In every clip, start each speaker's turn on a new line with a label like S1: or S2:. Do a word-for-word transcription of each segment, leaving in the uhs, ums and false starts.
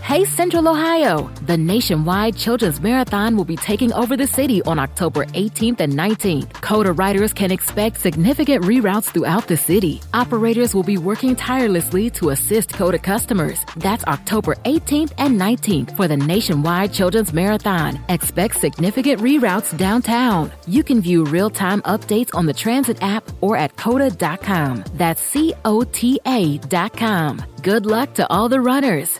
S1: Hey Central Ohio! The nationwide Children's Marathon will be taking over the city on October eighteenth and nineteenth. CODA riders can expect significant reroutes throughout the city. Operators will be working tirelessly to assist CODA customers. That's October eighteenth and nineteenth for the nationwide Children's Marathon. Expect significant reroutes downtown. You can view real-time updates on the Transit app or at coda dot com. That's C O T A dot com. Good luck to all the runners.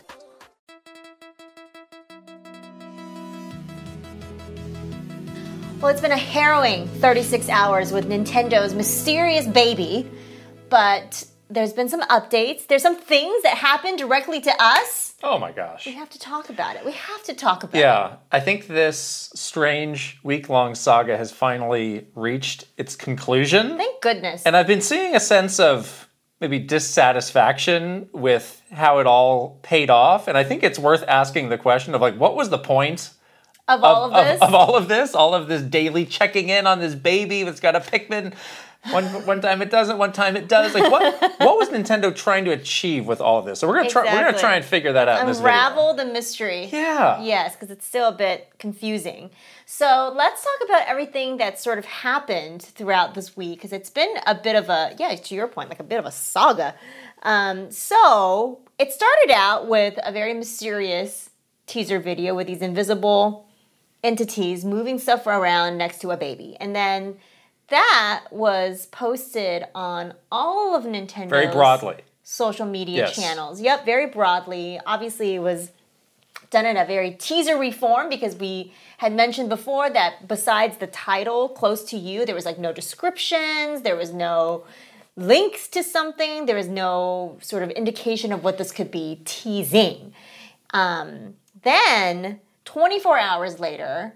S2: Well, it's been a harrowing thirty-six hours with Nintendo's mysterious baby, but there's been some updates. There's some things that happened directly to us.
S3: Oh my gosh.
S2: We have to talk about it. We have to talk about
S3: yeah,
S2: it.
S3: Yeah, I think this strange week-long saga has finally reached its conclusion.
S2: Thank goodness.
S3: And I've been seeing a sense of maybe dissatisfaction with how it all paid off. And I think it's worth asking the question of, like, what was the point
S2: Of all of,
S3: of
S2: this?
S3: Of, of all of this? All of this daily checking in on this baby that's got a Pikmin. One one time it doesn't, one time it does. Like, what what was Nintendo trying to achieve with all of this? So we're gonna try
S2: Exactly.
S3: we're gonna try and figure that out in this video.
S2: Unravel the mystery.
S3: Yeah.
S2: Yes, because it's still a bit confusing. So let's talk about everything that sort of happened throughout this week, because it's been a bit of a, yeah, to your point, like a bit of a saga. Um, so it started out with a very mysterious teaser video with these invisible entities moving stuff around next to a baby. And then that was posted on all of Nintendo's
S3: Very broadly.
S2: social media
S3: Yes.
S2: channels. Yep, very broadly. Obviously, it was done in a very teasery form because we had mentioned before that besides the title, Close to You, there was like no descriptions, there was no links to something, there was no sort of indication of what this could be teasing. Um, then, twenty-four hours later,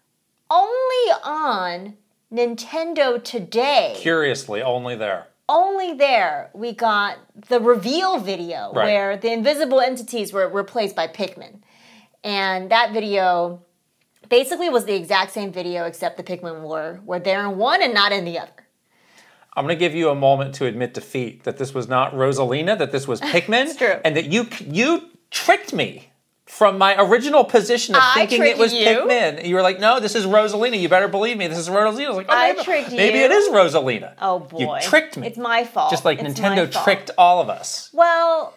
S2: only on Nintendo Today,
S3: Curiously, only there.
S2: only there we got the reveal video
S3: Right.
S2: where the invisible entities were replaced by Pikmin. And that video basically was the exact same video except the Pikmin were, were there in one and not in the other.
S3: I'm going to give you a moment to admit defeat, that this was not Rosalina, that this was Pikmin.
S2: It's true.
S3: And that you you tricked me from my original position of
S2: I
S3: thinking it
S2: tricked
S3: was
S2: you?
S3: Pikmin. You were like, no, this is Rosalina. You better believe me. This is Rosalina. I was like, oh,
S2: I
S3: maybe,
S2: tricked
S3: maybe
S2: you.
S3: it is Rosalina.
S2: Oh boy.
S3: You tricked me.
S2: It's my fault.
S3: Just like
S2: It's my
S3: Nintendo
S2: fault.
S3: tricked all of us.
S2: Well,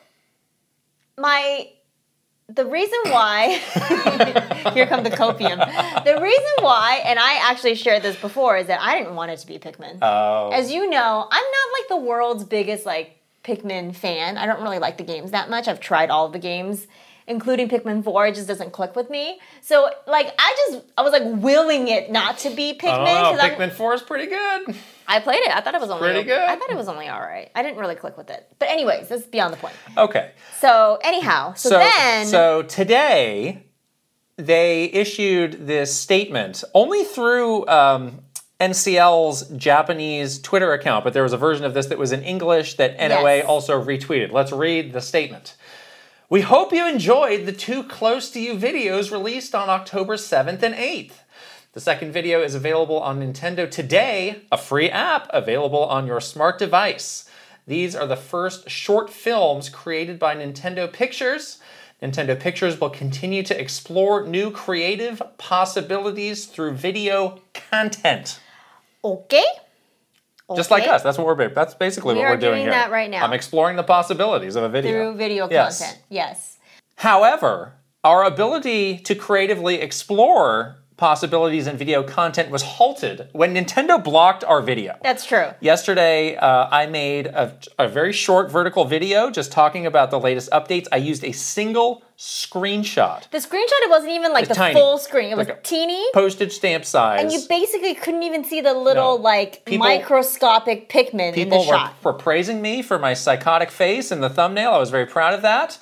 S2: my... The reason why, here come the copium. The reason why, and I actually shared this before, is that I didn't want it to be Pikmin.
S3: Oh.
S2: As you know, I'm not like the world's biggest like Pikmin fan. I don't really like the games that much. I've tried all of the games, including Pikmin four. It just doesn't click with me. So like I just I was like willing it not to be Pikmin.
S3: I don't know.
S2: 'cause I'm-
S3: Pikmin four is pretty good.
S2: I played it. I thought it was only
S3: Pretty good.
S2: I thought it was only all right. I didn't really click with it. But anyways, this is beyond the point.
S3: Okay.
S2: So anyhow, so,
S3: So,
S2: then
S3: so today, they issued this statement only through um, N C L's Japanese Twitter account, but there was a version of this that was in English that N O A
S2: Yes.
S3: also retweeted. Let's read the statement. We hope you enjoyed the two Close to You videos released on October seventh and eighth. The second video is available on Nintendo Today, a free app available on your smart device. These are the first short films created by Nintendo Pictures. Nintendo Pictures will continue to explore new creative possibilities through video content.
S2: okay.
S3: Just like
S2: Okay.
S3: us. That's what we're that's basically
S2: We
S3: what
S2: are
S3: we're doing
S2: doing
S3: here.
S2: that right now.
S3: I'm exploring the possibilities of a video.
S2: Through video
S3: Yes.
S2: content. Yes.
S3: However, our ability to creatively explore possibilities in video content was halted when Nintendo blocked our video.
S2: That's true.
S3: Yesterday, uh, I made a, a very short vertical video just talking about the latest updates. I used a single screenshot,
S2: The screenshot, it wasn't even like
S3: It's
S2: the
S3: tiny.
S2: full screen. It was
S3: Like a
S2: teeny.
S3: postage stamp size.
S2: And you basically couldn't even see the little,
S3: No.
S2: like,
S3: People-
S2: microscopic Pikmin in the
S3: People were,
S2: shot.
S3: were praising me for my psychotic face in the thumbnail. I was very proud of that.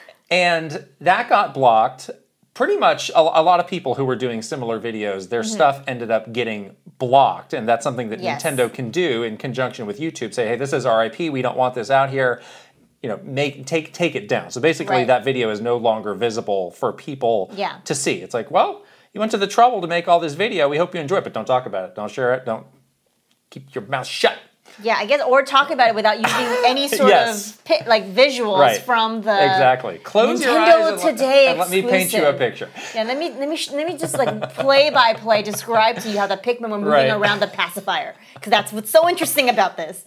S3: And that got blocked. Pretty much a, a lot of people who were doing similar videos, their stuff ended up getting blocked. And that's something that
S2: Mm-hmm. Yes.
S3: Nintendo can do in conjunction with YouTube. Say, hey, this is our I P. We don't want this out here. You know, make take take it down. So basically
S2: Right.
S3: that video is no longer visible for people
S2: Yeah.
S3: to see. It's like, well, you went to the trouble to make all this video. We hope you enjoy it, but don't talk about it. Don't share it. Don't keep your mouth shut.
S2: Yeah, I guess, or talk about it without using any sort
S3: Yes.
S2: of pi- like visuals
S3: Right.
S2: from the
S3: Exactly. Close your
S2: Nintendo
S3: eyes and, let-
S2: Today
S3: and let me paint you a
S2: exclusive.
S3: picture.
S2: Yeah, let me let me sh- let me just like play by play describe to you how the Pikmin were moving
S3: Right.
S2: around the pacifier, because that's what's so interesting about this.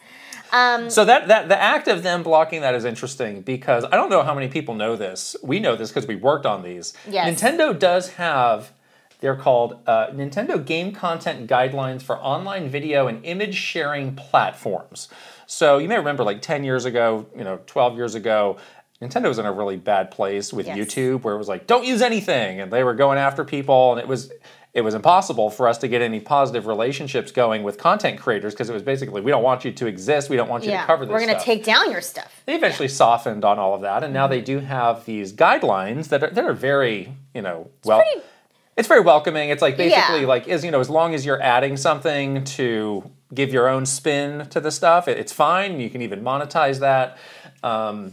S3: So that, that the act of them blocking that is interesting because I don't know how many people know this. We know this because we worked on these.
S2: Yes.
S3: Nintendo does have, they're called uh, Nintendo Game Content Guidelines for Online Video and Image Sharing Platforms. So you may remember like ten years ago, you know, twelve years ago, Nintendo was in a really bad place with
S2: Yes.
S3: YouTube where it was like, don't use anything. And they were going after people and it was... It was impossible for us to get any positive relationships going with content creators because it was basically, we don't want you to exist, we don't want you
S2: Yeah,
S3: to cover this
S2: we're gonna
S3: stuff.
S2: take down your stuff.
S3: They eventually softened on all of that, and now
S2: Mm-hmm.
S3: they do have these guidelines that are, that are very, you know, well,
S2: pretty-
S3: it's very welcoming. It's like basically
S2: Yeah.
S3: like, is you know, as long as you're adding something to give your own spin to the stuff, it, it's fine. You can even monetize that. Um,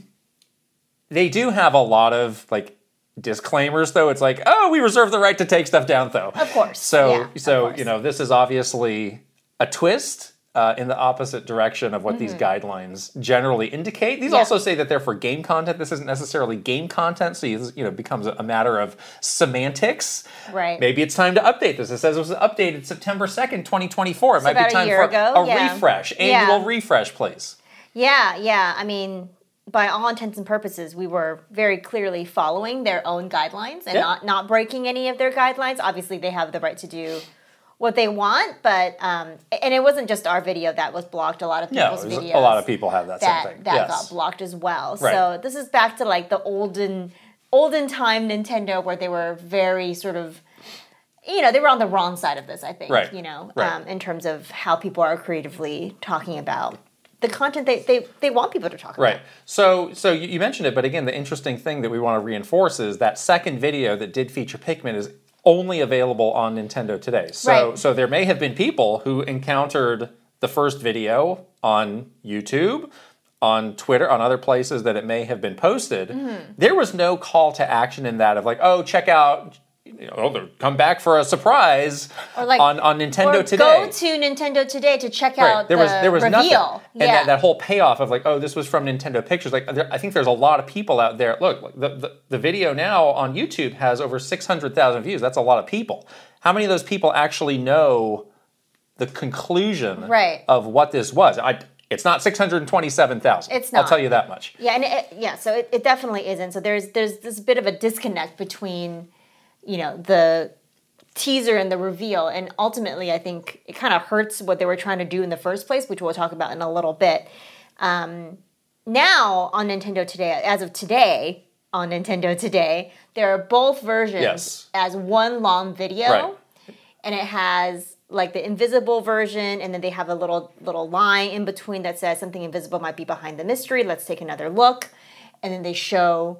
S3: they do have a lot of like disclaimers, though. It's like, oh, we reserve the right to take stuff down, though.
S2: Of course.
S3: So,
S2: Yeah, of
S3: so
S2: course.
S3: you know, this is obviously a twist uh, in the opposite direction of what these guidelines generally indicate. These
S2: Mm-hmm. Yeah.
S3: also say that they're for game content. This isn't necessarily game content, so you, you know, it becomes a, a matter of semantics.
S2: Right.
S3: Maybe it's time to update this. It says it was updated September second, twenty twenty-four. It might
S2: about
S3: be
S2: a
S3: time
S2: year
S3: for
S2: ago,
S3: a
S2: yeah.
S3: refresh,
S2: Yeah.
S3: annual refresh, please.
S2: Yeah, yeah. I mean, by all intents and purposes, we were very clearly following their own guidelines and
S3: Yeah.
S2: not not breaking any of their guidelines. Obviously, they have the right to do what they want, but um, and it wasn't just our video that was blocked. A lot of
S3: No,
S2: people's
S3: there's
S2: videos.
S3: a lot of people have that,
S2: that
S3: same thing.
S2: that
S3: yes.
S2: got blocked as well.
S3: Right.
S2: So this is back to like the olden olden time Nintendo where they were very sort of, you know, they were on the wrong side of this, I think,
S3: Right.
S2: you know,
S3: Right.
S2: um, in terms of how people are creatively talking about the content they, they, they want people to talk about.
S3: Right. So, so you you mentioned it, but again, the interesting thing that we want to reinforce is that second video that did feature Pikmin is only available on Nintendo Today. So,
S2: Right.
S3: so there may have been people who encountered the first video on YouTube, on Twitter, on other places that it may have been posted.
S2: Mm-hmm.
S3: There was no call to action in that of like, oh, check out, you know, they'll come back for a surprise
S2: Or like
S3: on, on Nintendo
S2: or
S3: Today.
S2: go to Nintendo Today to check out
S3: There
S2: the
S3: was there was
S2: reveal.
S3: nothing, and
S2: yeah.
S3: that, that whole payoff of like, oh, this was from Nintendo Pictures. Like, there, I think there's a lot of people out there. Look, like, the, the the video now on YouTube has over six hundred thousand views. That's a lot of people. How many of those people actually know the conclusion
S2: Right.
S3: of what this was? I, it's not six hundred twenty-seven thousand.
S2: It's
S3: I'll
S2: not.
S3: tell you that much.
S2: Yeah, and it, yeah, so it, it definitely isn't. So there's there's this bit of a disconnect between, you know, the teaser and the reveal, and ultimately, I think it kind of hurts what they were trying to do in the first place, which we'll talk about in a little bit. Um, now on Nintendo Today, as of today, on Nintendo Today, there are both versions
S3: Yes.
S2: as one long video,
S3: Right.
S2: and it has like the invisible version, and then they have a little little line in between that says something invisible might be behind the mystery. Let's take another look, and then they show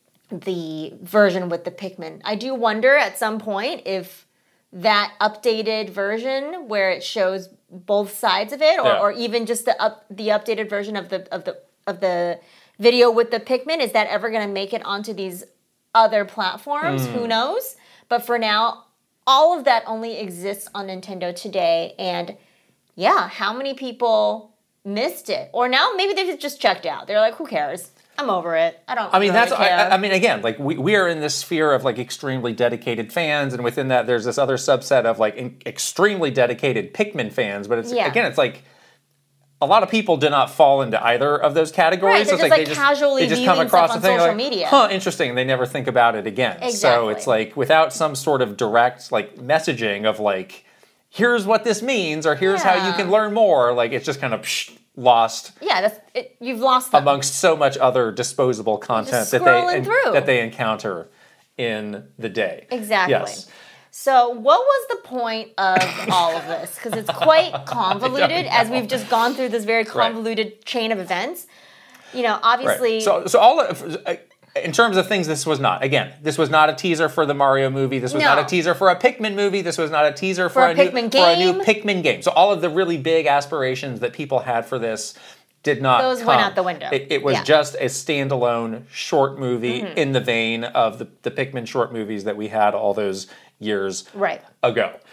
S2: the version with the Pikmin. I do wonder at some point if that updated version where it shows both sides of it, or,
S3: Yeah.
S2: or even just the up the updated version of the of the of the video with the Pikmin, is that ever going to make it onto these other platforms?
S3: Hmm.
S2: Who knows? But for now, all of that only exists on Nintendo Today, and yeah, how many people missed it? Or now maybe they've just checked out. They're like, who cares? I'm over it. I don't
S3: I mean,
S2: really
S3: that's. I,
S2: care.
S3: I mean, again, like we, we are in this sphere of like extremely dedicated fans, and within that, there's this other subset of like in, extremely dedicated Pikmin fans. But it's
S2: Yeah.
S3: again, it's like a lot of people do not fall into either of those categories.
S2: Right, they're
S3: it's
S2: just,
S3: like
S2: like,
S3: they just
S2: casually
S3: they just come
S2: viewing
S3: across
S2: stuff
S3: the
S2: on
S3: thing
S2: social
S3: like,
S2: media.
S3: huh, interesting. And they never think about it again. So
S2: Exactly.
S3: it's like without some sort of direct like messaging of like, here's what this means, or here's how you
S2: Yeah.
S3: can learn more. Like it's just kind of psh, lost
S2: yeah, that's it, you've lost them.
S3: amongst so much other disposable content
S2: Just
S3: that they
S2: scrolling through.
S3: that they encounter in the day.
S2: Exactly.
S3: Yes.
S2: So, what was the point of all of this? Because it's quite convoluted, as we've just gone through this very convoluted chain of events. You know, obviously.
S3: Right. So, so all of, in terms of things, this was not. Again, this was not a teaser for the Mario movie. This was
S2: No.
S3: not a teaser for a Pikmin movie. This was not a teaser for,
S2: For a
S3: new
S2: Pikmin
S3: for a new
S2: game.
S3: Pikmin game. So all of the really big aspirations that people had for this did not
S2: Those
S3: come.
S2: went out the window.
S3: It, it was
S2: Yeah.
S3: just a standalone short movie
S2: Mm-hmm.
S3: in the vein of the, the Pikmin short movies that we had all those years
S2: Right.
S3: ago.
S2: Right.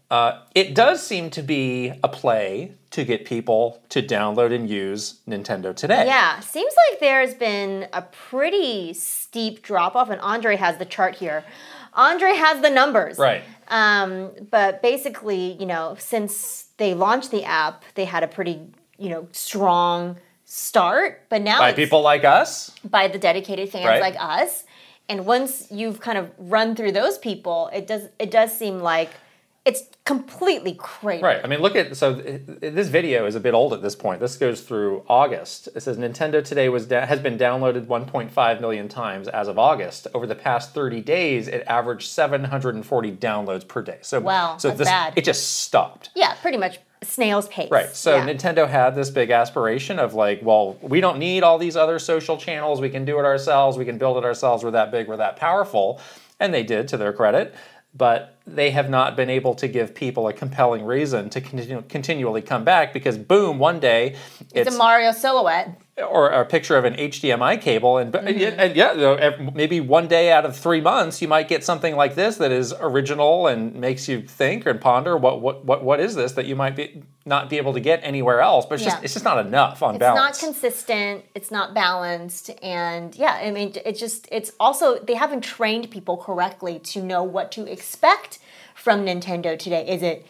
S3: Uh, it does seem to be a play to get people to download and use Nintendo Today.
S2: Yeah, seems like there's been a pretty steep drop-off, and Andre has the chart here. Andre has the numbers.
S3: Right.
S2: Um, but basically, you know, since they launched the app, they had a pretty, you know, strong start. But now
S3: By
S2: it's
S3: people like us.
S2: by the dedicated fans
S3: Right.
S2: like us. And once you've kind of run through those people, it does it does seem like it's completely crazy.
S3: Right. I mean, look at, so th- this video is a bit old at this point. This goes through August. It says Nintendo Today was da- has been downloaded one point five million times as of August. Over the past thirty days, it averaged seven hundred forty downloads per day. So,
S2: Wow,
S3: so
S2: that's
S3: this,
S2: bad.
S3: it just stopped.
S2: Yeah, pretty much snail's pace.
S3: Right. So
S2: yeah.
S3: Nintendo had this big aspiration of like, well, we don't need all these other social channels. We can do it ourselves. We can build it ourselves. We're that big. We're that powerful. And they did, to their credit. But they have not been able to give people a compelling reason to continue, continually come back because, boom, one day
S2: It's,
S3: it's,
S2: a Mario silhouette.
S3: or a picture of an H D M I cable, and,
S2: Mm-hmm.
S3: and yeah, you know, maybe one day out of three months, you might get something like this that is original and makes you think and ponder what what what, what is this that you might be not be able to get anywhere else. But it's
S2: Yeah.
S3: just it's just not enough on
S2: It's
S3: balance.
S2: not consistent. It's not balanced, and yeah, I mean, it just it's also they haven't trained people correctly to know what to expect from Nintendo Today. Is it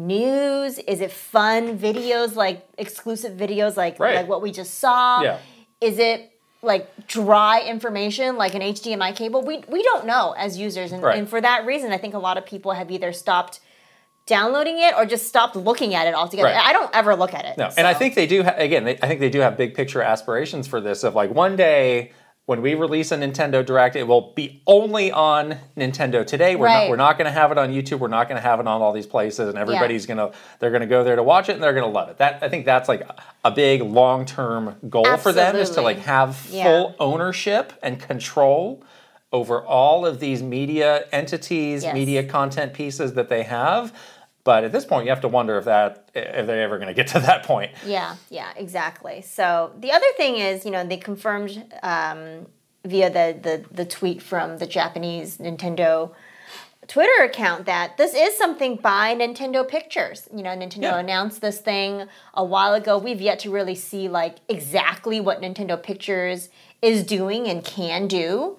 S2: news? Is it fun videos, like exclusive videos, like
S3: Right.
S2: like what we just saw?
S3: Yeah.
S2: Is it like dry information, like an H D M I cable? We we don't know as users, and,
S3: Right.
S2: and for that reason, I think a lot of people have either stopped downloading it or just stopped looking at it altogether.
S3: Right.
S2: I don't ever look at it.
S3: No,
S2: so.
S3: and I think they do. Ha- again, they, I think they do have big picture aspirations for this. Of like one day when we release a Nintendo Direct, it will be only on Nintendo Today. We're
S2: Right.
S3: not. We're not going to have it on YouTube. We're not going to have it on all these places, and everybody's gonna. They're going to go there to watch it, and they're going to love it. That I think that's like a big long term goal for them is to
S2: Absolutely.
S3: like have
S2: Yeah.
S3: full ownership and control over all of these media entities,
S2: Yes.
S3: media content pieces that they have. But at this point, you have to wonder if that if they're ever going to get to that point.
S2: Yeah, yeah, exactly. So the other thing is, you know, they confirmed um, via the, the the tweet from the Japanese Nintendo Twitter account that this is something by Nintendo Pictures. You know, Nintendo
S3: Yeah.
S2: announced this thing a while ago. We've yet to really see like exactly what Nintendo Pictures is doing and can do.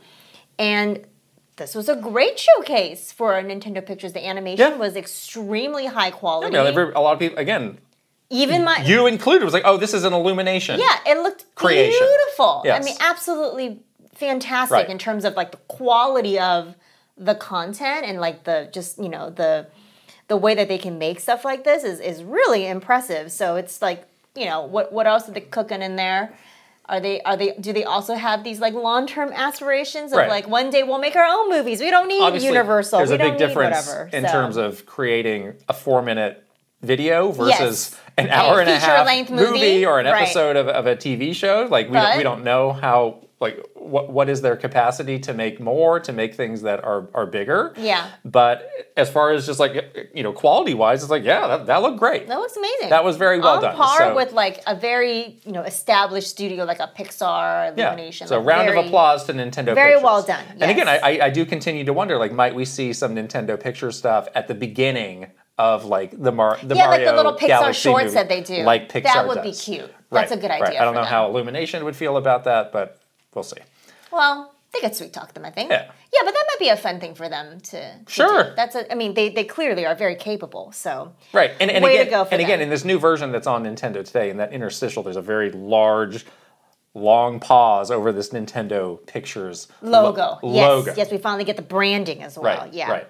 S2: And this was a great showcase for Nintendo Pictures. The animation
S3: Yeah.
S2: was extremely high quality.
S3: You know, every- a lot of people, again,
S2: Even my
S3: you included, was like, oh, this is an Illumination.
S2: Yeah, it looked
S3: Creation.
S2: beautiful.
S3: Yes.
S2: I mean, absolutely fantastic
S3: Right.
S2: in terms of like the quality of the content and like the just, you know, the the way that they can make stuff like this is is really impressive. So it's like, you know, what what else are they cooking in there? Are they are they do they also have these like long-term aspirations of
S3: Right.
S2: like one day we'll make our own movies. We don't need
S3: Obviously,
S2: Universal.
S3: there's
S2: we
S3: a
S2: don't
S3: big
S2: need
S3: difference
S2: whatever.
S3: in
S2: So,
S3: terms of creating a four-minute video versus
S2: Yes.
S3: an
S2: A
S3: hour and a half
S2: feature-length movie.
S3: or an
S2: Right.
S3: episode of, of a T V show. Like we don't,
S2: But-
S3: we don't know how like what what is their capacity to make more, to make things that are are bigger.
S2: Yeah.
S3: But as far as just like you know quality wise, it's like yeah, that, that looked great.
S2: That looks amazing.
S3: That was very well
S2: On
S3: done.
S2: par
S3: So-
S2: with like a very you know established studio like a Pixar,
S3: Yeah.
S2: Illumination.
S3: So
S2: like
S3: round
S2: very-
S3: of applause to Nintendo
S2: very
S3: Pictures.
S2: well done,
S3: And again, I,
S2: yes.
S3: I I do continue to wonder, like, might we see some Nintendo Pictures stuff at the beginning of like the Mar the
S2: Yeah, like
S3: Mario
S2: the little Pixar
S3: Galaxy
S2: shorts
S3: movie,
S2: that they do.
S3: like Pixar
S2: That would be
S3: does.
S2: cute. That's
S3: Right,
S2: a good idea
S3: right. I don't
S2: for
S3: know
S2: them.
S3: how Illumination would feel about that, but we'll see.
S2: Well, they could sweet talk them, I think.
S3: Yeah.
S2: Yeah, but that might be a fun thing for them to. to
S3: Sure.
S2: do. That's a. I mean, they they clearly are very capable. So.
S3: Right, and, and
S2: Way to
S3: again,
S2: go for
S3: and again,
S2: them.
S3: in this new version that's on Nintendo Today, in that interstitial, there's a very large, long pause over this Nintendo Pictures lo-
S2: Logo. Yes.
S3: logo.
S2: Yes, we finally get the branding as well.
S3: Right.
S2: Yeah.
S3: Right.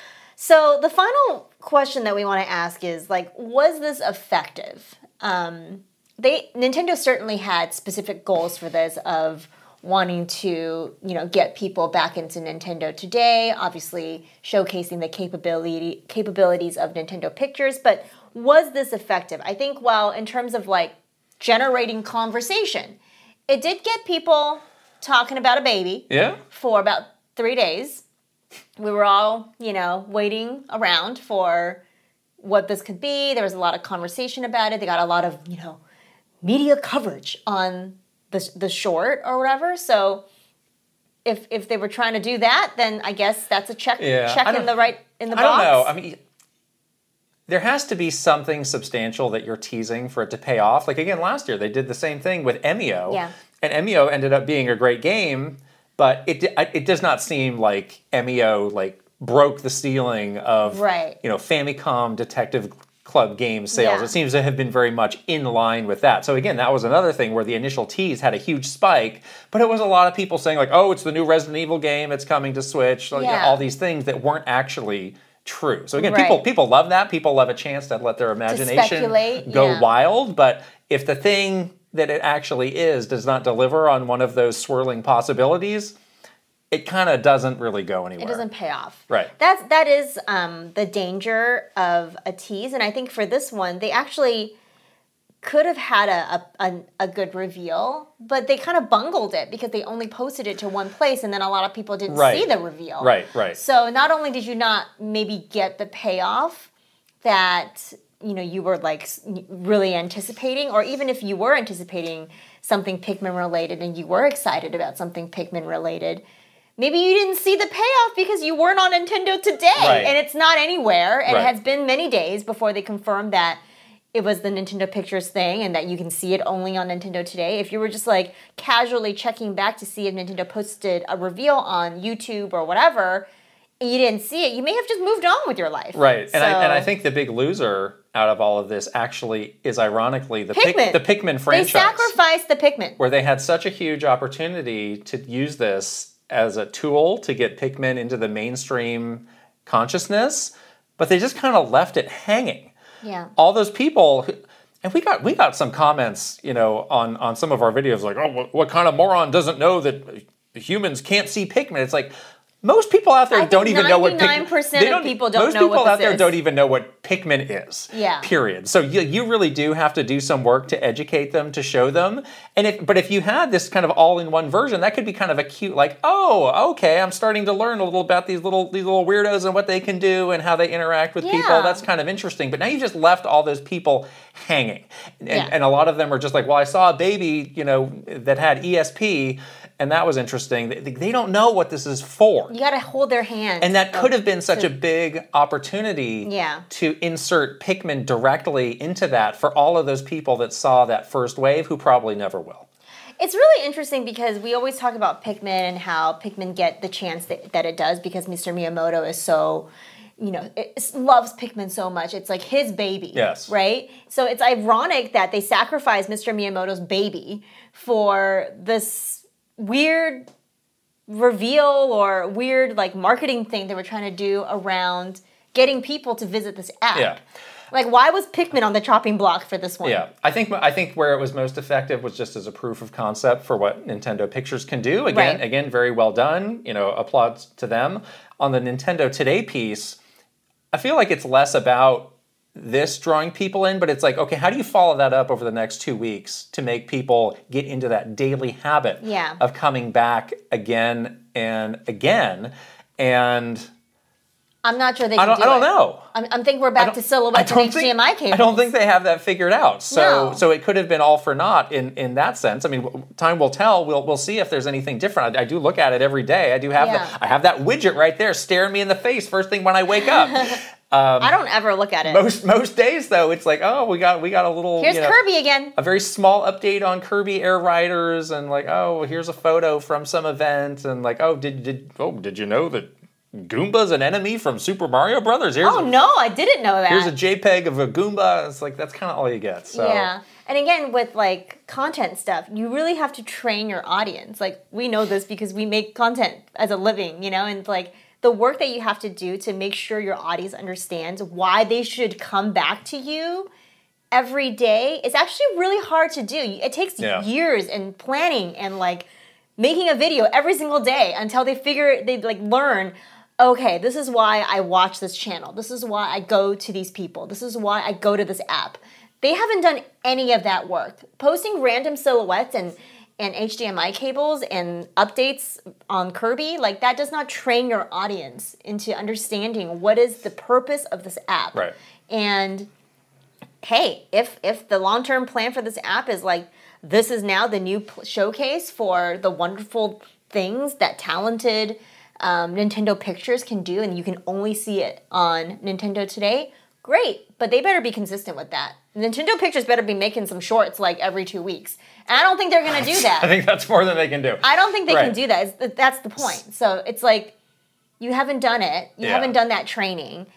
S2: So the final question that we want to ask is like, was this effective? Um, they Nintendo certainly had specific goals for this of wanting to, you know, get people back into Nintendo Today, obviously showcasing the capability capabilities of Nintendo Pictures, but was this effective? I think while in terms of like generating conversation, it did get people talking about a baby
S3: Yeah.
S2: for about three days. We were all, you know, waiting around for what this could be. There was a lot of conversation about it. They got a lot of, you know, media coverage on the the short or whatever. So if if they were trying to do that, then I guess that's a check
S3: Yeah, I
S2: check in
S3: don't-
S2: the right in the
S3: I
S2: box.
S3: don't know. I mean, there has to be something substantial that you're teasing for it to pay off. Like, again, last year they did the same thing with Emio.
S2: Yeah.
S3: And Emio ended up being a great game, but it it does not seem like Emio like broke the ceiling of
S2: right.
S3: you know Famicom Detective Club game sales.
S2: Yeah.
S3: It seems to have been very much in line with that. So again, that was another thing where the initial tease had a huge spike, but it was a lot of people saying like, "Oh, it's the new Resident Evil game. It's coming to Switch." Like,
S2: yeah.
S3: all these things that weren't actually true. So again,
S2: right.
S3: people people love that. People love a chance to let their imagination go
S2: yeah.
S3: wild. But if the thing that it actually is does not deliver on one of those swirling possibilities, it kind of doesn't really go anywhere.
S2: It doesn't pay off.
S3: Right.
S2: That's that is um, the danger of a tease, and I think for this one, they actually could have had a a, a, a good reveal, but they kind of bungled it because they only posted it to one place, and then a lot of people didn't
S3: right.
S2: see the reveal.
S3: Right. Right.
S2: So not only did you not maybe get the payoff that you know you were like really anticipating, or even if you were anticipating something Pikmin related and you were excited about something Pikmin related, maybe you didn't see the payoff because you weren't on Nintendo Today,
S3: right.
S2: and it's not anywhere, and
S3: right.
S2: it has been many days before they confirmed that it was the Nintendo Pictures thing and that you can see it only on Nintendo Today. If you were just like casually checking back to see if Nintendo posted a reveal on YouTube or whatever, and you didn't see it, you may have just moved on with your life.
S3: Right,
S2: so,
S3: and I and I think the big loser out of all of this actually is ironically the
S2: Pikmin.
S3: Pic, the Pikmin franchise.
S2: They sacrificed the Pikmin.
S3: Where they had such a huge opportunity to use this as a tool to get Pikmin into the mainstream consciousness, but they just kind of left it hanging.
S2: Yeah.
S3: All those people, who, and we got we got some comments, you know, on, on some of our videos like, oh, what, what kind of moron doesn't know that humans can't see Pikmin? It's like, most people out there
S2: I
S3: don't
S2: think
S3: even know what Pikmin is.
S2: ninety-nine percent of people don't
S3: most
S2: know
S3: people
S2: what
S3: out
S2: this
S3: there
S2: is.
S3: don't even know what Pikmin is.
S2: Yeah.
S3: Period. So you, you really do have to do some work to educate them, to show them. And if but if you had this kind of all-in-one version, that could be kind of a cute, like, oh, okay, I'm starting to learn a little about these little these little weirdos and what they can do and how they interact with
S2: Yeah.
S3: people. That's kind of interesting. But now you just left all those people hanging. And,
S2: Yeah.
S3: and a lot of them are just like, well, I saw a baby, you know, that had E S P, and that was interesting. They, they don't know what this is for.
S2: You got to hold their hand.
S3: And that could have been such
S2: to,
S3: a big opportunity
S2: yeah.
S3: to insert Pikmin directly into that for all of those people that saw that first wave who probably never will.
S2: It's really interesting because we always talk about Pikmin and how Pikmin get the chance that, that it does because Mister Miyamoto is so, you know, it, loves Pikmin so much. It's like his baby.
S3: Yes.
S2: Right? So it's ironic that they sacrificed Mister Miyamoto's baby for this weird reveal or weird like marketing thing they were trying to do around getting people to visit this app.
S3: Yeah.
S2: Like, why was Pikmin on the chopping block for this one?
S3: Yeah, I think I think where it was most effective was just as a proof of concept for what Nintendo Pictures can do. Again,
S2: Right.
S3: again, very well done. You know, applause to them. On the Nintendo Today piece, I feel like it's less about this drawing people in, but it's like, okay, how do you follow that up over the next two weeks to make people get into that daily habit
S2: Yeah.
S3: of coming back again and again? And
S2: I'm not sure they
S3: I
S2: can
S3: don't,
S2: do
S3: I don't
S2: it.
S3: know.
S2: I'm, I'm thinking we're back to silhouettes and H D M I
S3: think,
S2: cables.
S3: I don't think they have that figured out. So,
S2: No.
S3: so it could have been all for naught in, in that sense. I mean, w- time will tell. We'll we'll see if there's anything different. I, I do look at it every day. I do have
S2: Yeah.
S3: the, I have that widget right there staring me in the face first thing when I wake up.
S2: I don't ever look at it.
S3: most most days though, it's like, oh, we got we got a little
S2: Here's
S3: you know,
S2: Kirby again.
S3: a very small update on Kirby Air Riders, and like, oh, here's a photo from some event, and like, oh, did did oh, did you know that Goomba's an enemy from Super Mario Brothers? Here's
S2: Oh,
S3: a,
S2: no, I didn't know that.
S3: here's a JPEG of a Goomba. It's like, that's kind of all you get. So.
S2: Yeah. And again, with like content stuff, you really have to train your audience. Like, we know this because we make content as a living, you know, and like the work that you have to do to make sure your audience understands why they should come back to you every day is actually really hard to do. It takes
S3: Yeah.
S2: years and planning and like making a video every single day until they figure, they like learn, okay, this is why I watch this channel. This is why I go to these people. This is why I go to this app. They haven't done any of that work. Posting random silhouettes and, and H D M I cables and updates on Kirby, like that does not train your audience into understanding what is the purpose of this app.
S3: Right.
S2: And hey, if if the long-term plan for this app is like, this is now the new pl- showcase for the wonderful things that talented um, Nintendo Pictures can do, and you can only see it on Nintendo Today, great, but they better be consistent with that. Nintendo Pictures better be making some shorts like every two weeks. And I don't think they're going to do that.
S3: I think that's more than they can do.
S2: I don't think they
S3: right.
S2: can do that. It's, that's the point. So it's like, you haven't done it. You
S3: yeah.
S2: haven't done that training.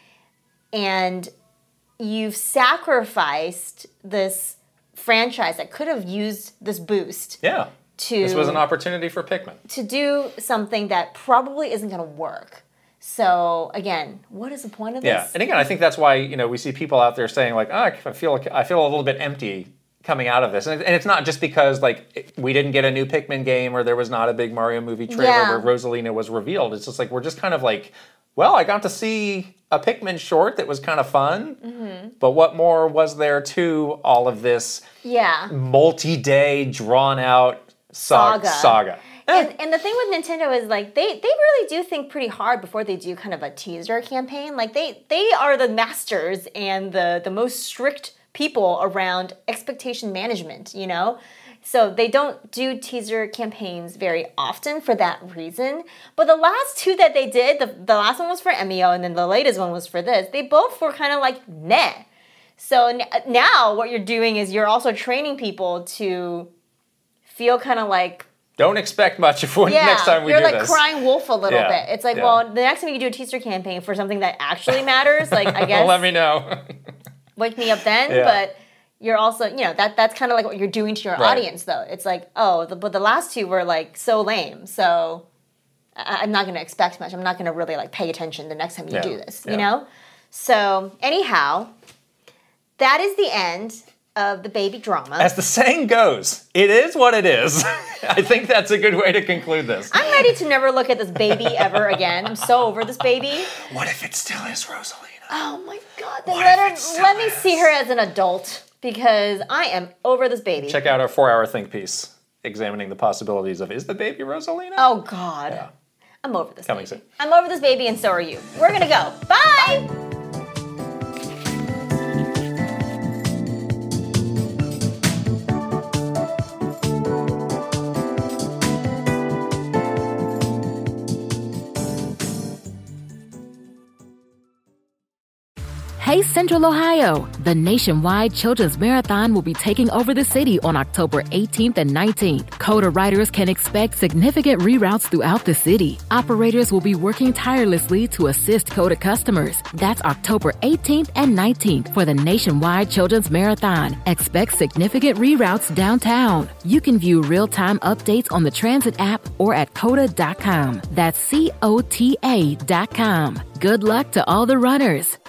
S2: And you've sacrificed this franchise that could have used this boost.
S3: Yeah.
S2: To,
S3: this was an opportunity for Pikmin.
S2: To do something that probably isn't going to work. So again, what is the point of this?
S3: Yeah, and again, I think that's why, you know, we see people out there saying like, oh, I feel like, I feel a little bit empty coming out of this, and it's not just because like we didn't get a new Pikmin game or there was not a big Mario movie trailer
S2: yeah.
S3: where Rosalina was revealed. It's just like we're just kind of like, well, I got to see a Pikmin short that was kind of fun, mm-hmm. but what more was there to all of this?
S2: Yeah,
S3: multi-day drawn out saga.
S2: saga.
S3: saga.
S2: And, and the thing with Nintendo is like they, they really do think pretty hard before they do kind of a teaser campaign. Like they they are the masters and the the most strict people around expectation management, you know? So they don't do teaser campaigns very often for that reason. But the last two that they did, the, the last one was for Emio and then the latest one was for this, they both were kind of like, meh. So n- now what you're doing is you're also training people to feel kind of like,
S3: don't expect much if when
S2: yeah,
S3: next time we
S2: you're
S3: do
S2: like
S3: this.
S2: crying wolf a little
S3: yeah,
S2: bit. It's like,
S3: yeah.
S2: well, the next time you do a teaser campaign for something that actually matters, like I guess,
S3: well, let me know.
S2: wake me up then.
S3: Yeah.
S2: But you're also, you know, that that's kind of like what you're doing to your
S3: right.
S2: audience, though. It's like, oh, the, but the last two were like so lame, so I, I'm not going to expect much. I'm not going to really like pay attention the next time you
S3: yeah.
S2: do this,
S3: yeah.
S2: you know. So anyhow, that is the end of the baby drama.
S3: As the saying goes, it is what it is. I think that's a good way to conclude this.
S2: I'm ready to never look at this baby ever again. I'm so over this baby.
S3: What if it still is Rosalina?
S2: Oh my God! Then
S3: What
S2: let
S3: if
S2: her,
S3: it still
S2: let me
S3: is?
S2: see her as an adult because I am over this baby.
S3: Check out our four-hour think piece examining the possibilities of is the baby Rosalina?
S2: Oh God!
S3: Yeah.
S2: I'm over this.
S3: Coming
S2: baby.
S3: soon.
S2: I'm over this baby, and so are you. We're gonna go. Bye.
S1: Hey Central Ohio! The nationwide Children's Marathon will be taking over the city on October eighteenth and nineteenth. CODA riders can expect significant reroutes throughout the city. Operators will be working tirelessly to assist CODA customers. That's October eighteenth and nineteenth for the nationwide Children's Marathon. Expect significant reroutes downtown. You can view real-time updates on the Transit app or at coda dot com. That's C O T A dot com. Good luck to all the runners.